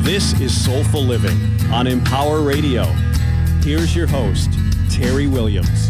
This is Soulful Living on Empower Radio. Here's your host, Terry Williams.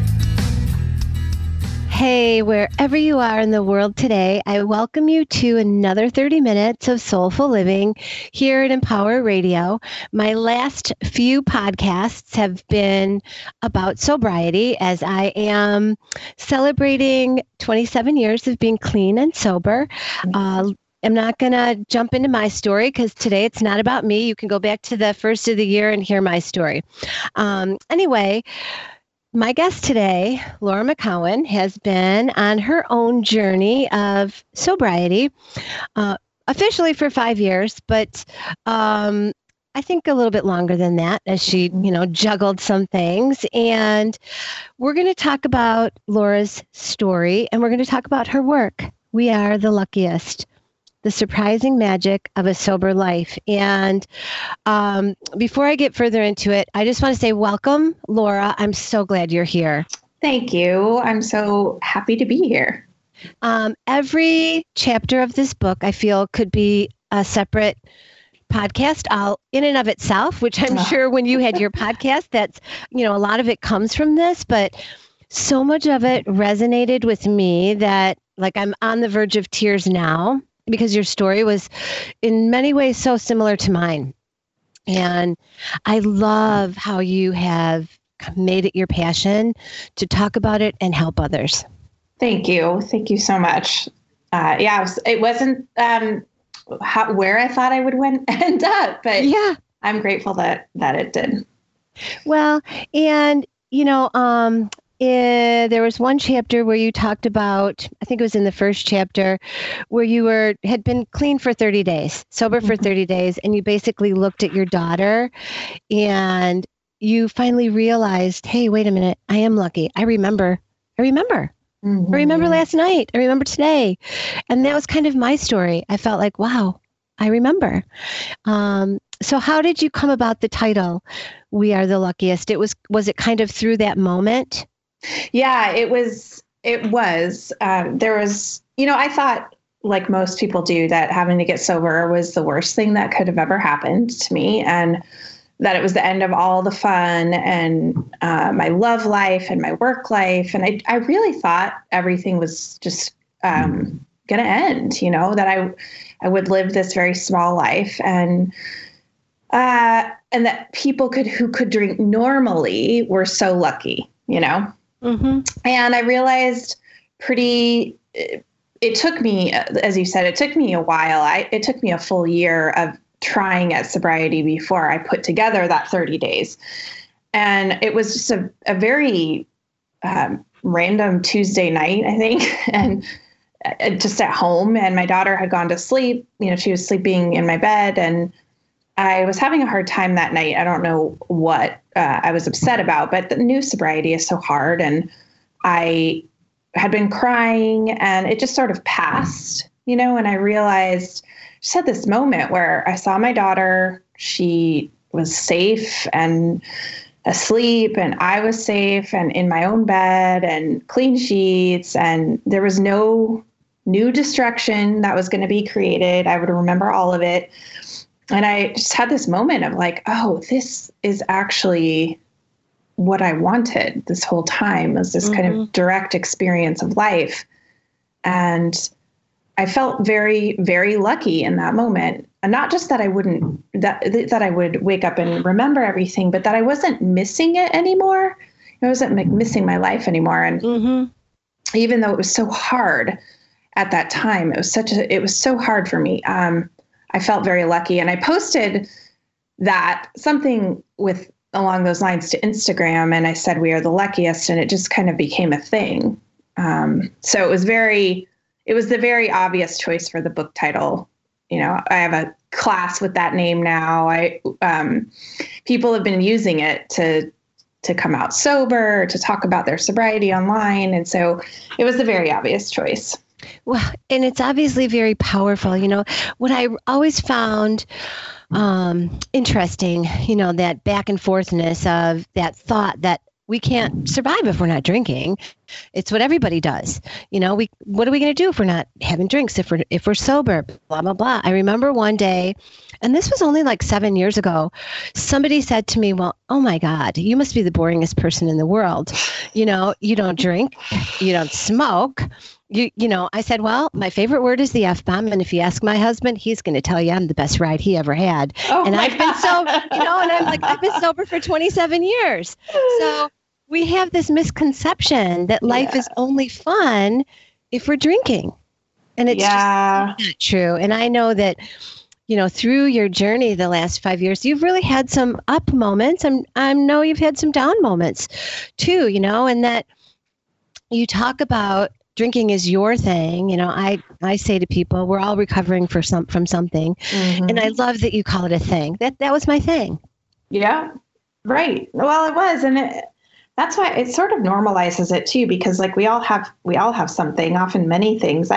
Hey, wherever you are in the world today, I welcome you to another 30 minutes of Soulful Living here at Empower Radio. My last few podcasts have been about sobriety, as I am celebrating 27 years of being clean and sober. I'm not going to jump into my story because today it's not about me. You can go back to the first of the year and hear my story. Anyway, my guest today, Laura McCowan, has been on her own journey of sobriety, officially for 5 years, but I think a little bit longer than that as she, juggled some things. And we're going to talk about Laura's story, and we're going to talk about her work. We are the luckiest. The surprising magic of a sober life. And before I get further into it, I just want to say welcome, Laura. I'm so glad you're here. Thank you. I'm so happy to be here. Every chapter of this book, I feel, could be a separate podcast all in and of itself, which I'm sure when you had your podcast, that's, a lot of it comes from this, but so much of it resonated with me that I'm on the verge of tears now, because your story was in many ways so similar to mine. And I love how you have made it your passion to talk about it and help others. Thank you. Thank you so much. It wasn't where I thought I would end up, but yeah, I'm grateful that it did. Well, and, there was one chapter where you talked about, I think it was in the first chapter, where you had been clean for 30 days, sober for 30 days, and you basically looked at your daughter and you finally realized, hey, wait a minute, I am lucky. I remember. Mm-hmm. I remember last night. I remember today. And that was kind of my story. I felt like, wow, I remember. So how did you come about the title, We Are the Luckiest? Was it kind of through that moment? Yeah, it was. There was, I thought, like most people do, that having to get sober was the worst thing that could have ever happened to me, and that it was the end of all the fun and my love life and my work life. And I really thought everything was just going to end, that I would live this very small life, and that people who could drink normally were so lucky, Mm-hmm. And I realized it took me, as you said, it took me a while. It took me a full year of trying at sobriety before I put together that 30 days. And it was just a very random Tuesday night, I think, and just at home. And my daughter had gone to sleep. She was sleeping in my bed, and I was having a hard time that night. I don't know what I was upset about, but the new sobriety is so hard. And I had been crying, and it just sort of passed, and I realized, just had this moment where I saw my daughter. She was safe and asleep, and I was safe and in my own bed and clean sheets. And there was no new destruction that was going to be created. I would remember all of it. And I just had this moment of like, oh, this is actually what I wanted this whole time, was this kind of direct experience of life. And I felt very, very lucky in that moment. And not just that I would wake up and remember everything, but that I wasn't missing it anymore. I wasn't missing my life anymore. And even though it was so hard at that time, it was so hard for me. I felt very lucky. And I posted something along those lines to Instagram, and I said, we are the luckiest. And it just kind of became a thing. So it was the very obvious choice for the book title. I have a class with that name now. People have been using it to come out sober, to talk about their sobriety online. And so it was the very obvious choice. Well, and it's obviously very powerful. What I always found interesting, that back and forthness of that thought that we can't survive if we're not drinking. It's what everybody does. What are we going to do if we're not having drinks, if we're sober, blah, blah, blah. I remember one day, and this was only like 7 years ago, somebody said to me, well, oh my God, you must be the boringest person in the world. You don't drink, you don't smoke. I said, well, my favorite word is the F-bomb. And if you ask my husband, he's going to tell you I'm the best ride he ever had. And I've been sober, and I'm like, I've been sober for 27 years. So we have this misconception that life is only fun if we're drinking. And it's just not true. And I know that, through your journey the last 5 years, you've really had some up moments. I know you've had some down moments too, and that you talk about drinking is your thing. I say to people, we're all recovering from something. Mm-hmm. And I love that you call it a thing. That was my thing. Yeah, right. Well, it was. And that's why it sort of normalizes it too, because like we all have something, often many things.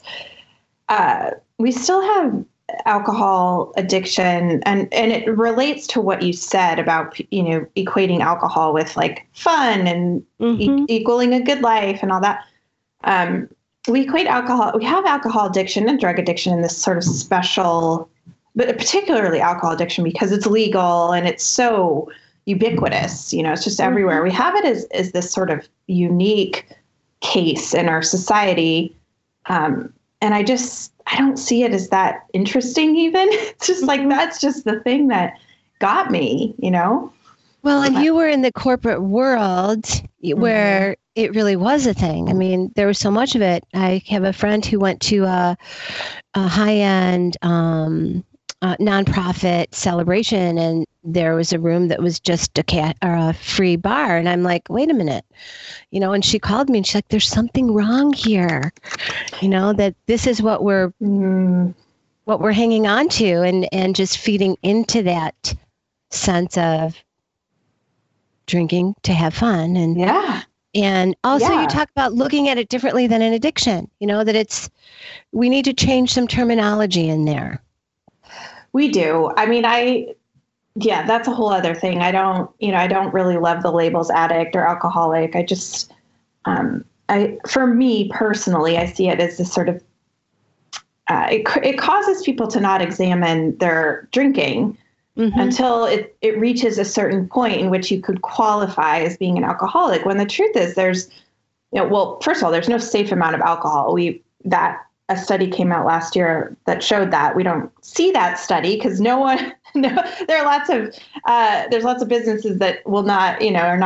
We still have alcohol addiction, and it relates to what you said about, equating alcohol with like fun and equaling a good life and all that. We have alcohol addiction and drug addiction in this sort of special, but particularly alcohol addiction because it's legal and it's so ubiquitous, it's just everywhere. We have it as this sort of unique case in our society. And I don't see it as that interesting even. It's just like, that's just the thing that got me, Well, and you were in the corporate world where it really was a thing. I mean, there was so much of it. I have a friend who went to a high-end nonprofit celebration, and there was a room that was just a free bar. And I'm like, wait a minute, and she called me and she's like, there's something wrong here, that this is what we're hanging on to and just feeding into that sense of drinking to have fun. And also you talk about looking at it differently than an addiction, that we need to change some terminology in there. We do. I mean, that's a whole other thing. I don't really love the labels addict or alcoholic. I just, for me personally, I see it as this sort of, it causes people to not examine their drinking until it reaches a certain point in which you could qualify as being an alcoholic. When the truth is first of all, there's no safe amount of alcohol. A study came out last year that showed that. We don't see that study because there are there's lots of businesses that will not,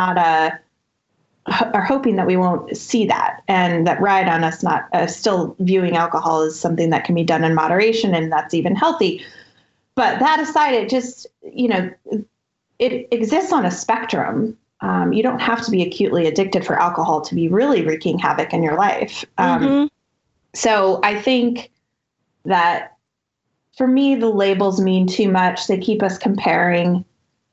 are hoping that we won't see that, and that ride on us not still viewing alcohol as something that can be done in moderation, and that's even healthy. But that aside, it just, it exists on a spectrum. You don't have to be acutely addicted for alcohol to be really wreaking havoc in your life. So I think that for me, the labels mean too much. They keep us comparing.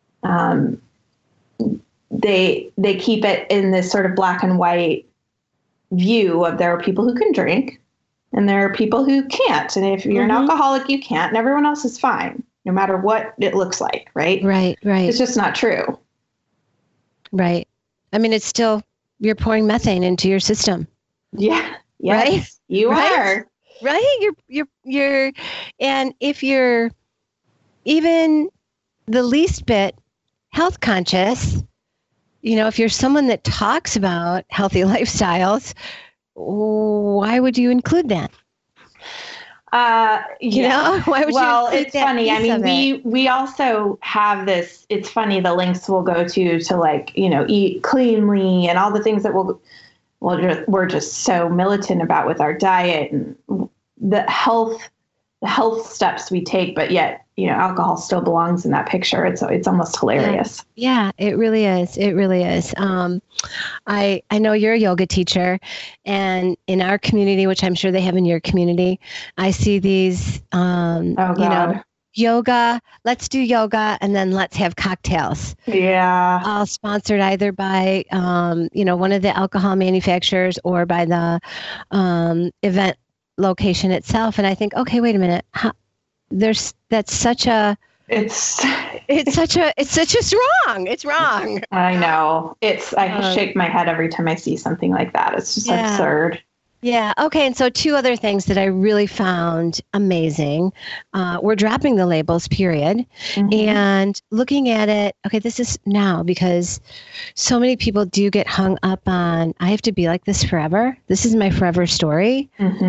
They keep it in this sort of black and white view of there are people who can drink and there are people who can't. And if you're an alcoholic, you can't, and everyone else is fine, no matter what it looks like. Right. Right. It's just not true. Right. I mean, it's still, you're pouring methane into your system. Yeah. Yes, right. You are. Right. You're, and if you're even the least bit health conscious, if you're someone that talks about healthy lifestyles, why would you include that? Why would you include it's funny. I mean, we also have this, it's funny, the links we'll go to like, eat cleanly and all the things that we're just so militant about with our diet and the health steps we take, but yet, alcohol still belongs in that picture. It's almost hilarious. Yeah, it really is. It really is. I know you're a yoga teacher, and in our community, which I'm sure they have in your community, I see these, yoga, let's do yoga, and then let's have cocktails. Yeah. All sponsored either by, one of the alcohol manufacturers or by the event location itself. And I think, okay, wait a minute. That's such a It's just wrong. It's wrong. I know. I shake my head every time I see something like that. It's just absurd. Yeah. Okay. And so 2 other things that I really found amazing. We're dropping the labels, period. And looking at it. Okay. This is now because so many people do get hung up on, I have to be like this forever. This is my forever story.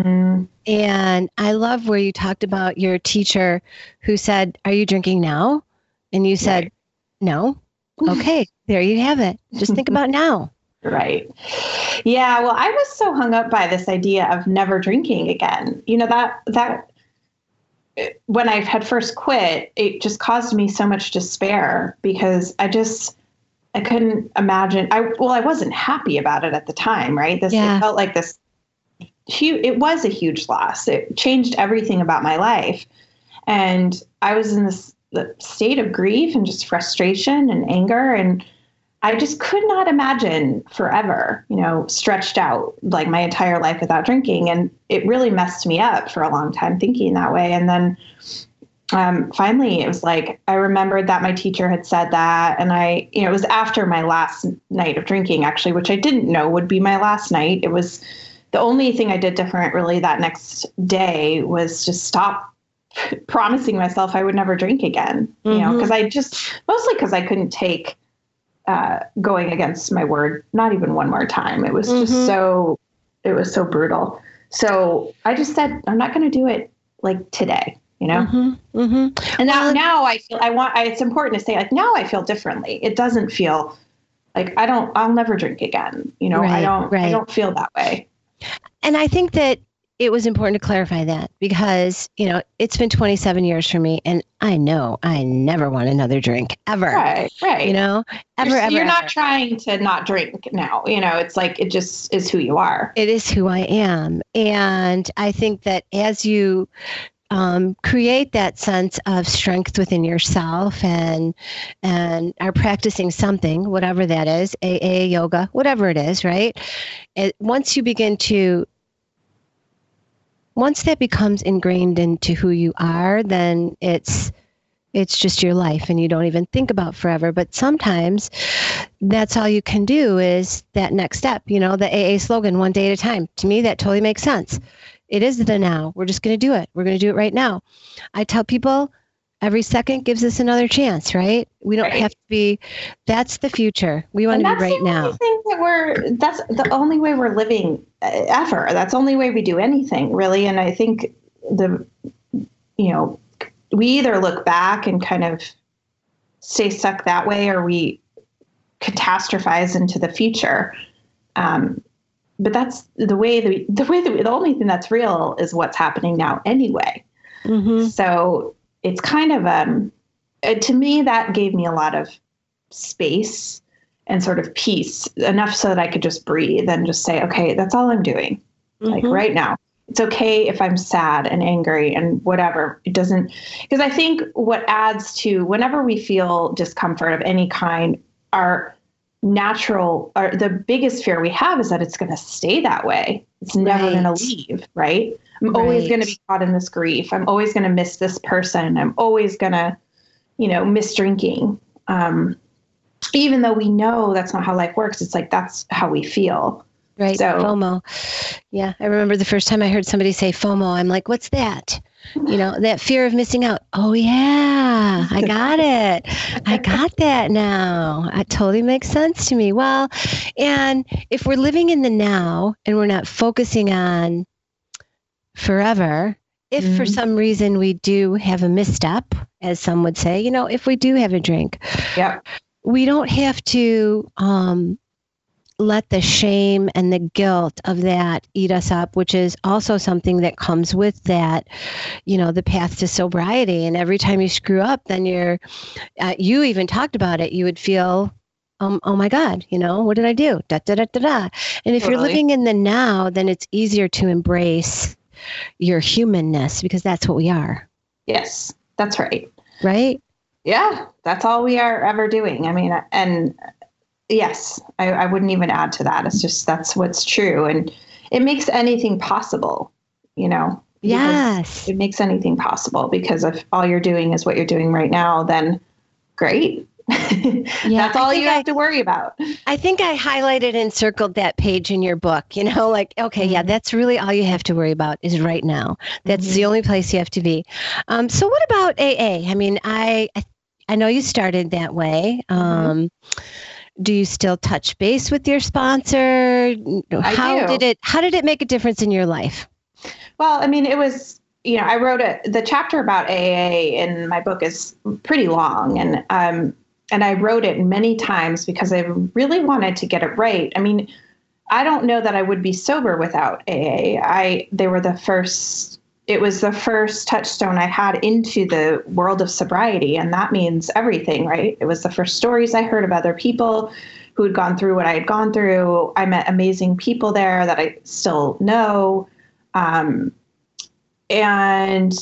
And I love where you talked about your teacher who said, "Are you drinking now?" And you said, "No." Okay. There you have it. Just think about now. Right. Yeah. Well, I was so hung up by this idea of never drinking again. You know, that when I had first quit, it just caused me so much despair because I couldn't imagine. I wasn't happy about it at the time. Right. It felt like this it was a huge loss. It changed everything about my life. And I was in this state of grief and just frustration and anger. And I just could not imagine forever, stretched out like my entire life without drinking. And it really messed me up for a long time thinking that way. And then finally, it was like, I remembered that my teacher had said that. And it was after my last night of drinking, actually, which I didn't know would be my last night. It was the only thing I did different really that next day was just stop promising myself I would never drink again, because mostly because I couldn't take going against my word, not even one more time. It was just it was so brutal. So I just said, I'm not going to do it like today, And now I feel it's important to say like, now I feel differently. It doesn't feel like I'll never drink again. I don't feel that way. And I think that it was important to clarify that because, it's been 27 years for me and I know I never want another drink ever. Right. Ever. You're not trying to not drink now. It's like, it just is who you are. It is who I am. And I think that as you create that sense of strength within yourself and are practicing something, whatever that is, AA, yoga, whatever it is, right? Once that becomes ingrained into who you are, then it's just your life and you don't even think about forever. But sometimes that's all you can do is that next step, the AA slogan, one day at a time. To me, that totally makes sense. It is the now. We're just going to do it. We're going to do it right now. I tell people every second gives us another chance, right? We don't have to be, that's the future. We want to be right now. That's the only way we're living ever. That's the only way we do anything, really. And I think we either look back and kind of stay stuck that way, or we catastrophize into the future. But that's the only thing that's real is what's happening now anyway. So it's kind of, to me, that gave me a lot of space and sort of peace, enough so that I could just breathe and just say, okay, that's all I'm doing. Like right now, it's okay if I'm sad and angry and whatever. It doesn't, because I think what adds to whenever we feel discomfort of any kind, our the biggest fear we have is that it's going to stay that way. It's never going to leave, right? I'm always going to be caught in this grief. I'm always going to miss this person. I'm always going to, miss drinking. Even though we know that's not how life works, it's like, that's how we feel. Right. So, FOMO. Yeah. I remember the first time I heard somebody say FOMO, I'm like, what's that? That fear of missing out. Oh yeah, I got it. I got that now. It totally makes sense to me. Well, and if we're living in the now and we're not focusing on forever, if for some reason we do have a misstep, as some would say, if we do have a drink, we don't have to let the shame and the guilt of that eat us up, which is also something that comes with that, the path to sobriety. And every time you screw up, then you even talked about it, you would feel, oh my God, what did I do? Da, da, da, da, da. And if you're living in the now, then it's easier to embrace your humanness because that's what we are. Yes, that's right. Right? Yeah, that's all we are ever doing. I mean, and yes, I wouldn't even add to that. It's just, that's what's true. And it makes anything possible, Yes. It makes anything possible, because if all you're doing is what you're doing right now, then great. That's all you have to worry about. I think I highlighted and circled that page in your book, like, okay, yeah, that's really all you have to worry about is right now. That's the only place you have to be. So what about AA? I mean, I know you started that way. Do you still touch base with your sponsor? How did it make a difference in your life? Well, I mean, it was, I wrote the chapter about AA in my book is pretty long, and I wrote it many times because I really wanted to get it right. I mean, I don't know that I would be sober without AA. It was the first touchstone I had into the world of sobriety, and that means everything, right? It was the first stories I heard of other people who had gone through what I had gone through. I met amazing people there that I still know. And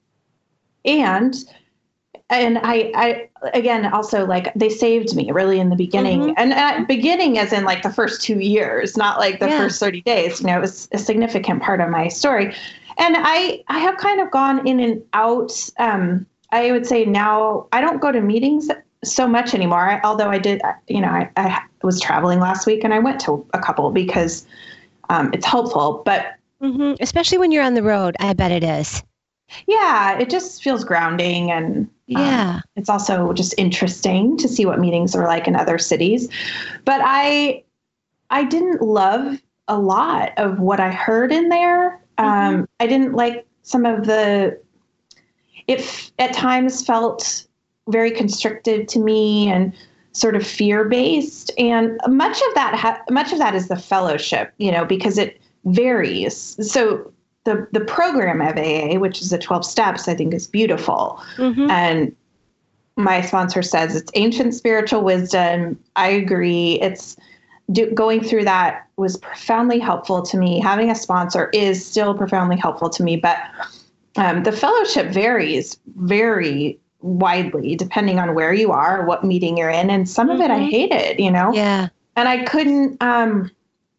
I again, also, like, they saved me really in the beginning, and beginning as in like the first 2 years, not like the first 30 days. It was a significant part of my story. And I have kind of gone in and out. I would say now I don't go to meetings so much anymore. Although I did, I was traveling last week and I went to a couple because it's helpful, but especially when you're on the road, I bet it is. Yeah, it just feels grounding, and it's also just interesting to see what meetings are like in other cities. But I didn't love a lot of what I heard in there. I didn't like some of it at times felt very constricted to me and sort of fear-based. And much of that is the fellowship, because it varies. So the program of AA, which is the 12 steps, I think is beautiful. And my sponsor says it's ancient spiritual wisdom. I agree. Going through that was profoundly helpful to me. Having a sponsor is still profoundly helpful to me, but the fellowship varies very widely depending on where you are, what meeting you're in. And some of it I hated, Yeah. And I couldn't, and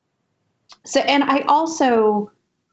I also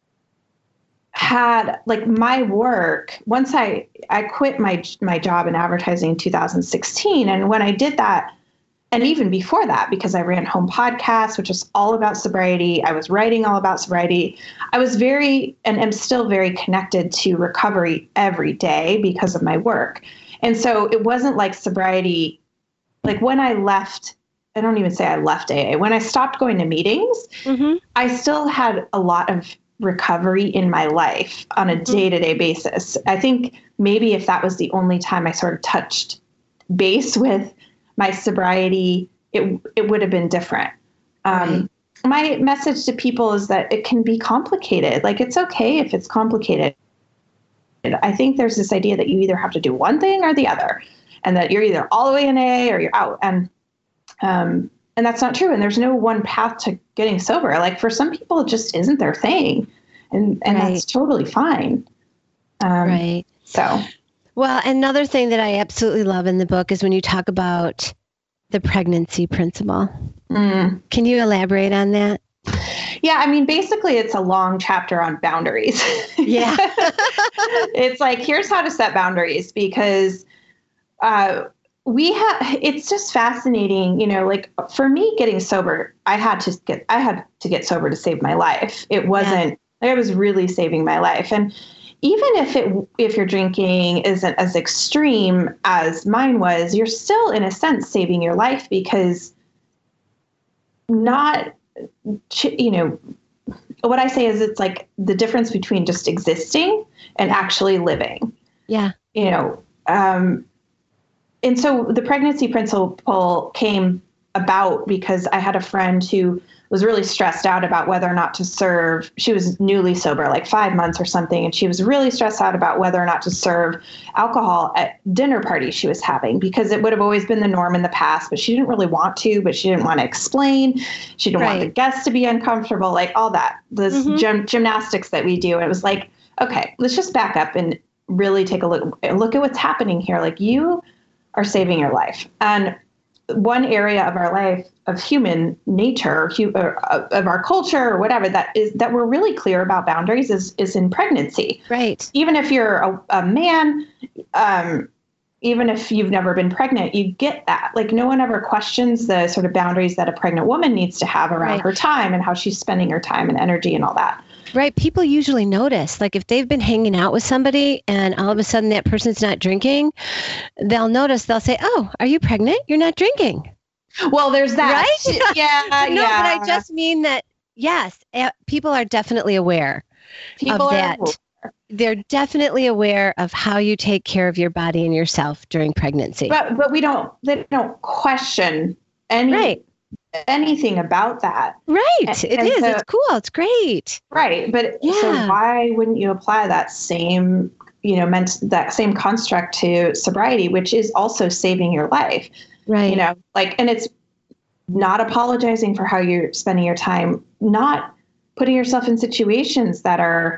had, like, my work, once I quit my job in advertising in 2016. And when I did that, and even before that, because I ran Home Podcasts, which is all about sobriety, I was writing all about sobriety. I was and am still very connected to recovery every day because of my work. And so it wasn't like sobriety, like when I left, I don't even say I left AA. When I stopped going to meetings, I still had a lot of recovery in my life on a day-to-day basis. I think maybe if that was the only time I sort of touched base with my sobriety, it would have been different. My message to people is that it can be complicated. Like, it's okay if it's complicated. I think there's this idea that you either have to do one thing or the other, and that you're either all the way in AA or you're out. And that's not true. And there's no one path to getting sober. Like, for some people, it just isn't their thing, and that's totally fine. So. Well, another thing that I absolutely love in the book is when you talk about the pregnancy principle. Can you elaborate on that? Yeah, I mean, basically, it's a long chapter on boundaries. Yeah. It's like, here's how to set boundaries, because it's just fascinating, like, for me getting sober, I had to get sober to save my life. It wasn't, I was really saving my life. And even if your drinking isn't as extreme as mine was, you're still, in a sense, saving your life, because what I say is, it's like the difference between just existing and actually living. Yeah. And so the pregnancy principle came about because I had a friend who was really stressed out about whether or not to serve. She was newly sober, like 5 months or something. And she was really stressed out about whether or not to serve alcohol at dinner parties she was having, because it would have always been the norm in the past, but she didn't really want to, but she didn't want to explain. She didn't want the guests to be uncomfortable, like all that, this gymnastics that we do. And it was like, okay, let's just back up and really take a look at what's happening here. Like, you are saving your life. And one area of our life, of human nature, of our culture or whatever, that we're really clear about boundaries is in pregnancy. Right. Even if you're a man, even if you've never been pregnant, you get that. Like, no one ever questions the sort of boundaries that a pregnant woman needs to have around her time and how she's spending her time and energy and all that. Right. People usually notice, like if they've been hanging out with somebody and all of a sudden that person's not drinking, they'll notice, they'll say, "Oh, are you pregnant? You're not drinking." Well, there's that. Right? Yeah. No, but I just mean that, yes, people are definitely aware of that. They're definitely aware of how you take care of your body and yourself during pregnancy. But they don't question anything about that. Right. It's cool. It's great. Right. But so why wouldn't you apply that same, that same construct to sobriety, which is also saving your life? Right. And it's not apologizing for how you're spending your time, not putting yourself in situations that are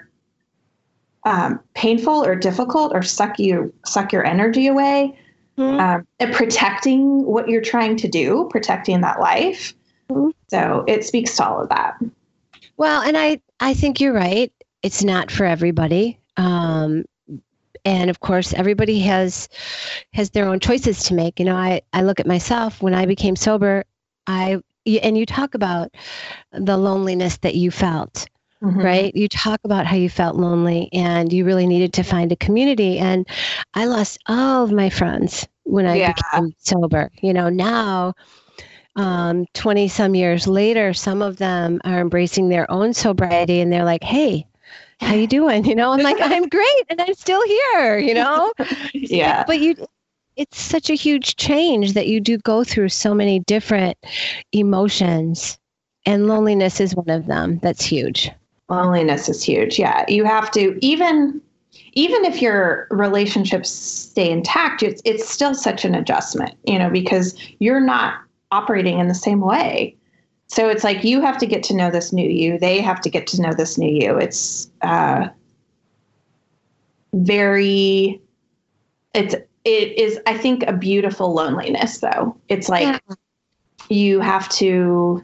painful or difficult or suck your energy away. And protecting what you're trying to do, protecting that life. So it speaks to all of that. Well, and I think you're right. It's not for everybody. And of course, everybody has their own choices to make. I look at myself when I became sober, and you talk about the loneliness that you felt. Mm-hmm. Right? You talk about how you felt lonely and you really needed to find a community. And I lost all of my friends when I became sober. Now, 20 some years later, some of them are embracing their own sobriety and they're like, "Hey, how you doing?" I'm like, "I'm great. And I'm still here, Yeah. But it's such a huge change that you do go through so many different emotions, and loneliness is one of them. That's huge. Loneliness is huge. Yeah. You have to, even if your relationships stay intact, it's still such an adjustment, because you're not operating in the same way. So it's like, you have to get to know this new you. They have to get to know this new you. It's it is, I think, a beautiful loneliness though. It's like, you have to,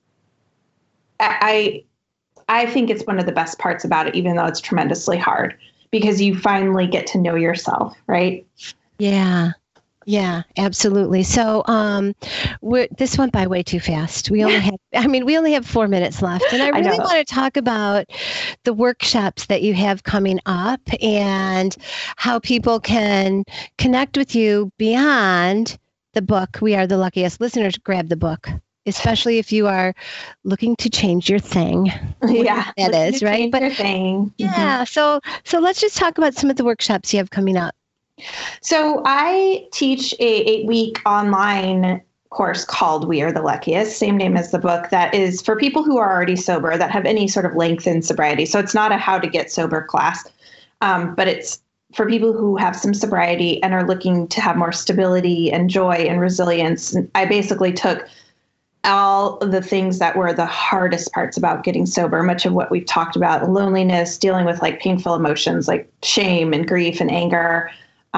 I think it's one of the best parts about it, even though it's tremendously hard, because you finally get to know yourself, right? Yeah. Yeah, absolutely. So this went by way too fast. We only have 4 minutes left. And I really want to talk about the workshops that you have coming up and how people can connect with you beyond the book. We Are the Luckiest. Listeners, grab the book, especially if you are looking to change your thing. Yeah, that is, right? But your thing. Yeah. So let's just talk about some of the workshops you have coming up. So I teach a 8-week online course called We Are the Luckiest, same name as the book, that is for people who are already sober, that have any sort of length in sobriety. So it's not a how to get sober class, but it's for people who have some sobriety and are looking to have more stability and joy and resilience. And I basically took all the things that were the hardest parts about getting sober, much of what we've talked about, loneliness, dealing with like painful emotions like shame and grief and anger,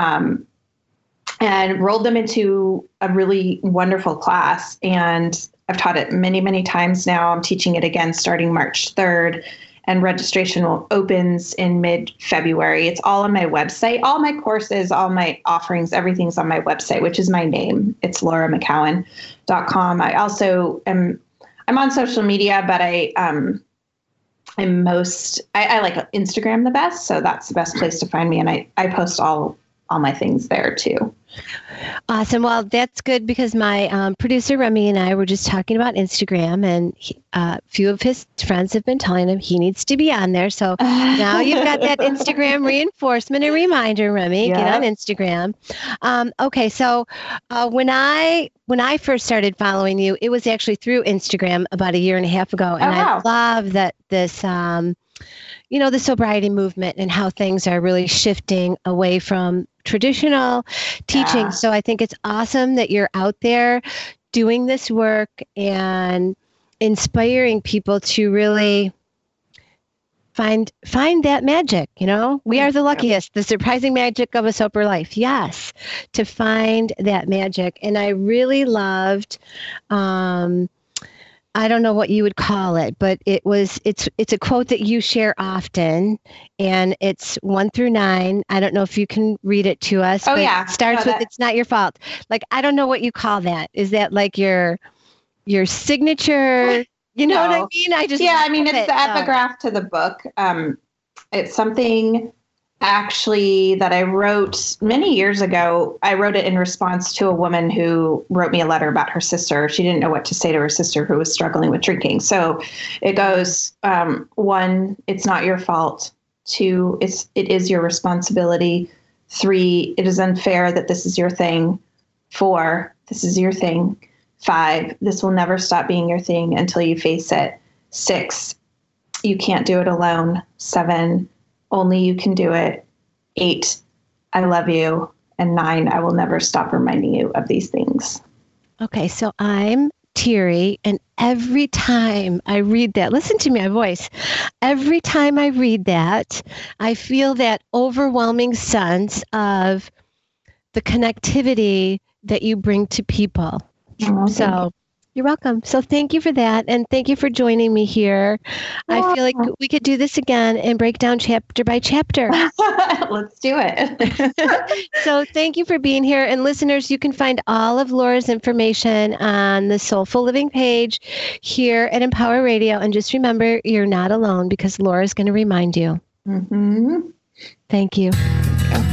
and rolled them into a really wonderful class. And I've taught it many, many times now. I'm teaching it again starting March 3rd, and registration opens in mid-February. It's all on my website. All my courses, all my offerings, everything's on my website, which is my name. It's lauramccowan.com. I also I'm on social media, but I like Instagram the best. So that's the best place to find me. And I post all my things there too. Awesome. Well, that's good, because my producer Remy and I were just talking about Instagram, and a few of his friends have been telling him he needs to be on there. So now you've got that Instagram reinforcement and reminder, Remy. Yep. Get on Instagram. Okay. So when I first started following you, it was actually through Instagram about 1.5 years ago. And I love that this, the sobriety movement and how things are really shifting away from traditional teaching. Yeah. So I think it's awesome that you're out there doing this work and inspiring people to really find that magic. We are the luckiest, the surprising magic of a sober life. Yes, to find that magic. And I really loved, I don't know what you would call it, but it's a quote that you share often, and it's 1 through 9. I don't know if you can read it to us. Oh, yeah. It starts with, it's not your fault. Like, I don't know what you call that. Is that like your signature? You know what I mean? It's the epigraph to the book. It's something actually that I wrote many years ago. I wrote it in response to a woman who wrote me a letter about her sister. She didn't know what to say to her sister who was struggling with drinking. So it goes, 1, it's not your fault. 2, it is your responsibility. 3, it is unfair that this is your thing. 4, this is your thing. 5, this will never stop being your thing until you face it. 6, you can't do it alone. 7, only you can do it. 8, I love you. And 9, I will never stop reminding you of these things. Okay, so I'm teary, and every time I read that, listen to my voice. Every time I read that, I feel that overwhelming sense of the connectivity that you bring to people. So you're welcome. So thank you for that. And thank you for joining me here. I feel like we could do this again and break down chapter by chapter. Let's do it. So thank you for being here. And listeners, you can find all of Laura's information on the Soulful Living page here at Empower Radio. And just remember, you're not alone, because Laura's going to remind you. Mm-hmm. Thank you.